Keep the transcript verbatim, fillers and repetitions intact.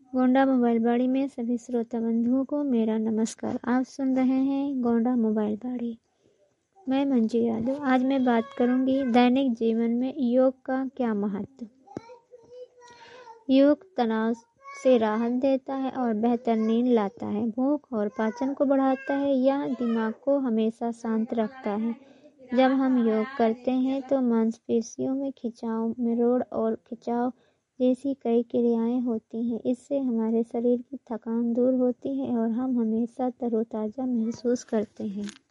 Gonda mobile बाड़ी में सभी श्रोता बंधुओं को मेरा नमस्कार। आप सुन रहे हैं गोंडा मोबाइल बाड़ी। मैं मंजू यादव। आज मैं बात करूंगी दैनिक जीवन में योग का क्या महत्व। योग तनाव से राहत देता है और बेहतर नींद लाता है, भूख और पाचन को बढ़ाता है, यह दिमाग को हमेशा शांत रखता है। जब हम योग करते हैं तो मांसपेशियों में खिंचाव, मरोड़ और खिंचाव जैसी कई क्रियाएं होती हैं। इससे हमारे शरीर की थकान दूर होती है और हम हमेशा तरोताज़ा महसूस करते हैं।